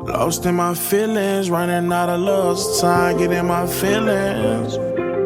Lost in my feelings, running out of love, time getting my feelings.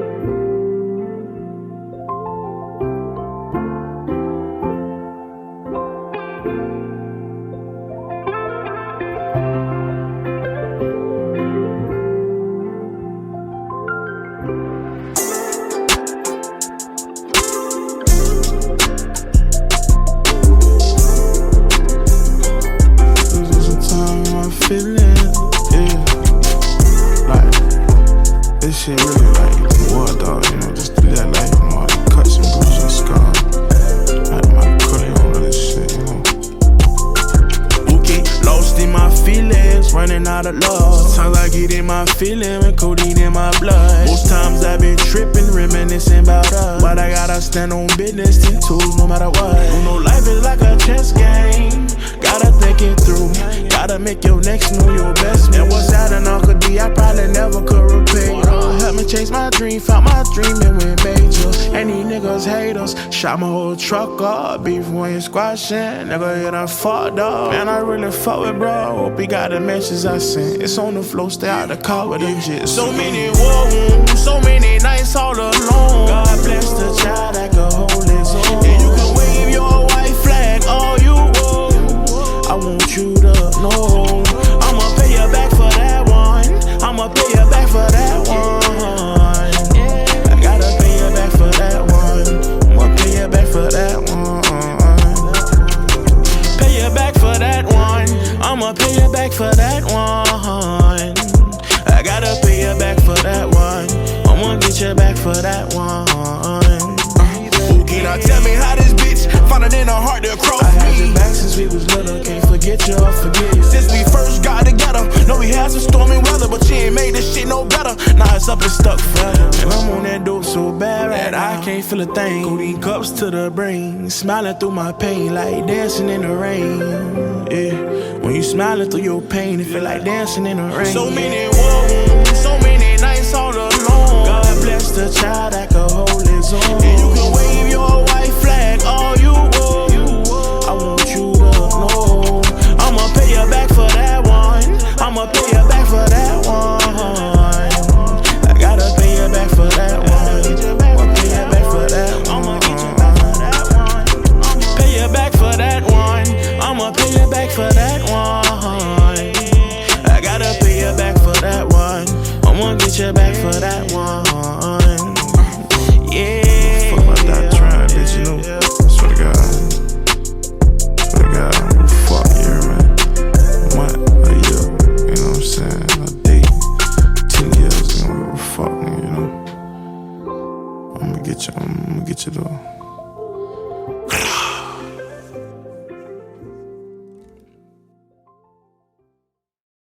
Feeling, yeah. Like, this shit really like war, dog, you know, just to let like, you know, all the cuts and bruises and scars. Like, my cutting on all this shit, you know. Okay, lost in my feelings, running out of love. Sometimes I get in my feeling with codeine in my blood. Most times I've been tripping, reminiscing about us. But I gotta stand on business, 10 toes, no matter what. You know, life is like a chess game. Gotta think it through. Gotta make your next move your best move. And what's that an Uncle D? I probably never could repay. Help me chase my dream, found my dream and went major. And these niggas hate us. Shot my whole truck up, beef when you squashing. Nigga, you done fucked up. Man, I really fuck with bro. Hope he got the message I sent. It's on the floor, stay out the car with them jits. So many wounds, so many nights all alone. God bless the child that could hold his own. And you can wave your white flag all you want. I want you to know I'ma pay you back for that one. I'ma pay you back for that one. I gotta pay you back for that one. I'ma pay you back for that one. Pay you back for that one. I'ma pay you back for that one. I gotta pay you back for that one. I'ma get you back for that one. Okay, now tell me how this bitch found it in her heart to cross me. I had your back since we was little, can't forget you or forget you. Since we first got together, know we had some stormy weather, but she ain't made this shit no better. Now it's up and stuck forever. And I'm on that dope so bad that I can't feel a thing. Codeine cups to the brain, smiling through my pain like dancing in the rain. Yeah, when you smiling through your pain, it feel like dancing in the rain. So many wounds, so many nights all alone. God bless the child that could hold his own. And you can wave your white flag all you want. I want you to know I'ma pay you back for that one. I'ma pay you back for that one. I gotta pay you back for that one. I'ma pay you back for that one. Pay you back for that one. I'ma pay you back for that one. I gotta pay you back for that one. I'ma get you back for that one. Yeah. Fuck about that trying, bitch, you know. Swear to God. Fuck yeah, man. What? A year, you know what I'm saying? A day, 10 years, you know, fuck, nigga, you know. I'ma get you though.